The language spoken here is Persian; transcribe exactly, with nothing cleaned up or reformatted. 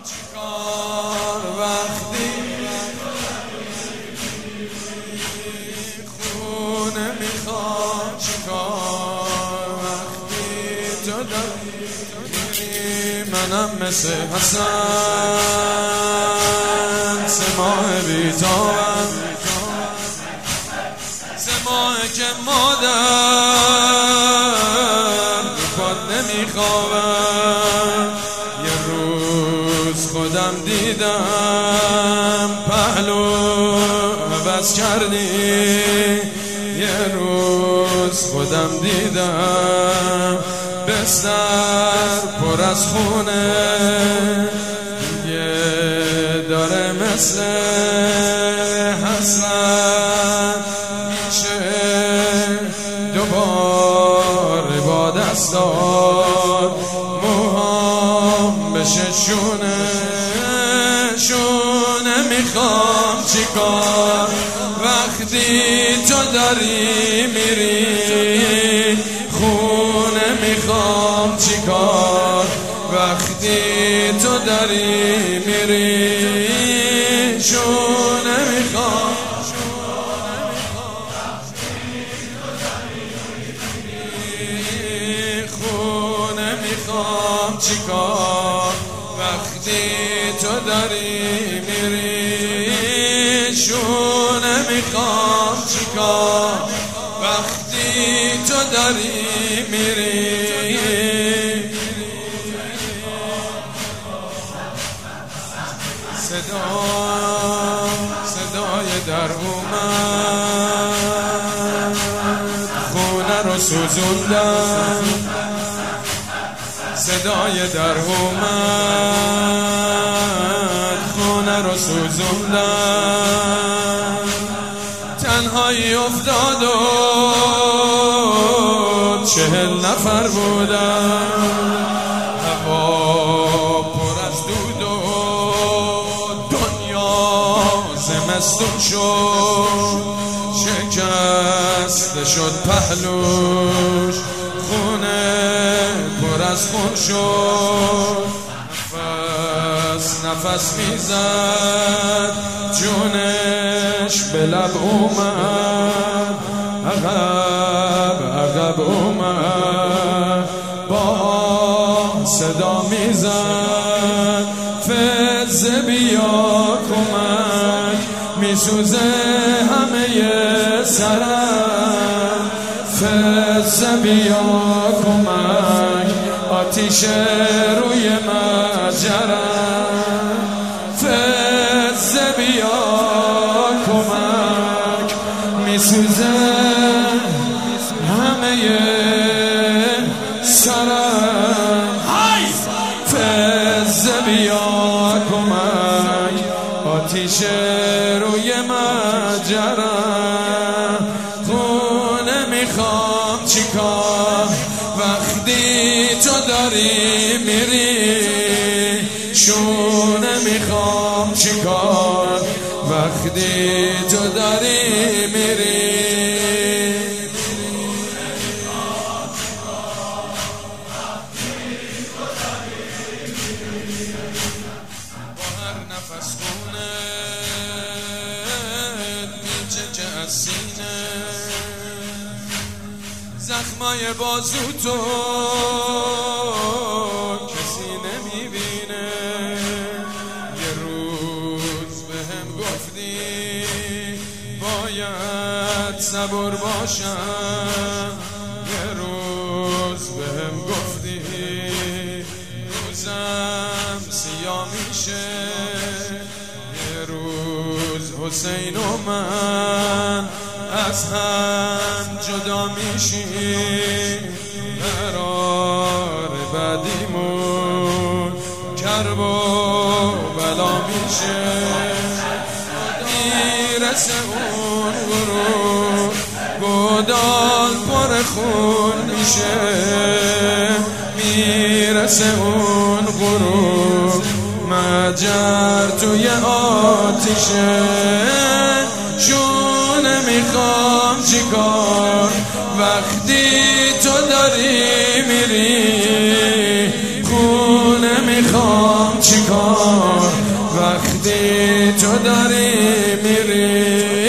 چیکار وقتی خونه میخوام، چیکار وقتی تو داری منم مثل حسن سه ماه بیتابم، سه ماه که مادر پاد نمیخوابم. یه روز خودم دیدم پهلو عوض کردی، یه روز خودم دیدم بستر پر از خونه، یه داره مثل حسن میشه دوباره با دستار موهام بشه شونه شونه. میخوام چیکار وقتی تو داری میری خونه، میخوام چیکار وقتی تو داری میری شونه. میخوام خونه، میخوام چیکار وقتی تو داری میری شونه. میخوام چیکار وقتی تو داری میری. صدا صدای در اومد، خونه رو سوزوندم. صدای در اومد، خونه رو سوزوندم. تنهایی افتاد و چهل نفر بودم، هوا پر از دود و دنیا زمستون شد، شکسته شد پهلوش، خونه پر از خون شد. نفس نفس میزد، جونش به لب اومد، عقب عقب اومد، با صدا میزد فزه بیا کمک، میسوزه همه سرم، فزه بیا کمک، آتیش روی مجرم، فزه بیا کمک، میسوزه همه سرم، فزه بیا کمک، آتیش روی مجرم. خونه میخوام چیکار وقتی تو داری میری شونه. میخوام چیکار وقتی تو داری میری. با هر نفس خونه میچکه از سینه، زخمای بازو تو کسی نمیبینه. یه روز بهم گفتی باید صبور باشم، یه روز بهم گفتی روزم سیاه میشه، یه روز حسین و من از هم جدا میشیم، قرار بعدیمون کرب و بلا میشه. میرسه اون غروب گودال پر خون میشه، میرسه اون غروب مجر توی آتیشه. شونه میخوام چیکار وقتی تو داری میری خونه، میخوام چیکار وقتی تو داری میری